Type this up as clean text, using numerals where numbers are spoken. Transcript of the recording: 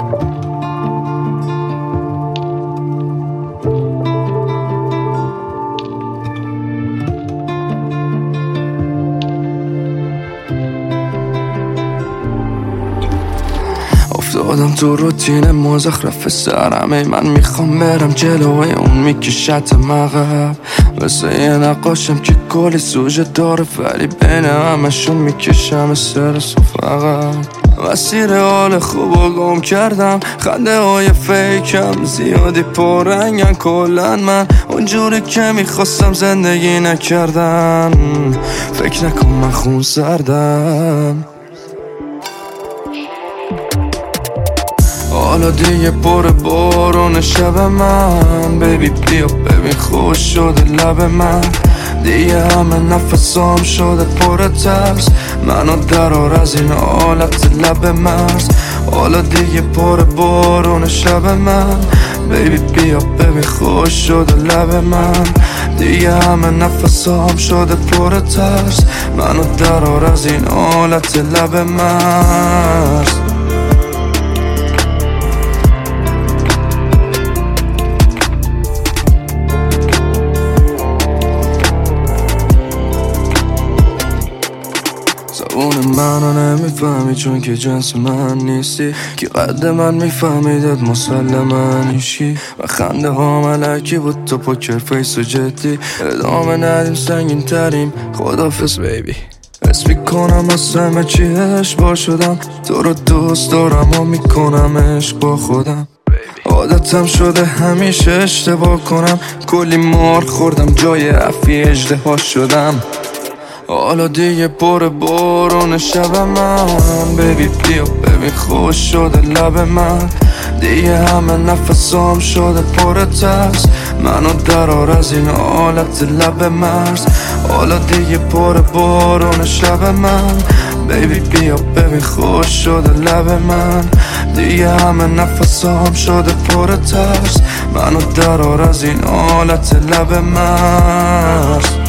افتادم تو روتین مزخرف سرمه، من میخوام برم جلوی اون میکشت مغب، مثل یه نقاشم که کلی سوژه داره ولی بین همشون میکشم استرس و فقط مسیر حال خوب و گم کردم، خنده های فیکم زیادی پررنگن، کلن من اونجوری که میخواستم زندگی نکردن، فکر نکن من خون سردم. حالا دیگه پر بارون شب من، بیبی بیا ببین خوش شده لب من، دیگه همه نفسام شده پر ترس، منو درار از این حالت لب مرز. حالا دیگه پر بارون شب من، بیبی بیا ببین خوش شده لب من، دیگه همه نفسام شده پر ترس، منو درار از این حالت لب مرز. زبون منو نمیفهمی چون که جنس من نیستی، که قد من میفهمیدت مسلما نیشی، و خنده ها ملکی بود تو پوکر فیس و جدی، ادامه ندیم سنگین تریم خدافظ بیبی. حس میکنم از همه چی اشباه شدم، تو رو دوست دارم و میکنم عشق با خودم، عادتم شده همیشه اشتباه کنم، کلی مار خوردم جای عفی اژدها شدم. حالا دیگه پر بارون شب من، بیبی بیا ببین خوش شده لب من، دیگه همه نفسام شده پر ترس، منو درار از این حالت لب مرز. حالا دیگه پر بارون شب من، بیبی بیا ببین خوش شده لب من، دیگه همه نفسام شده پر ترس، منو درار از این حالت لب مرز.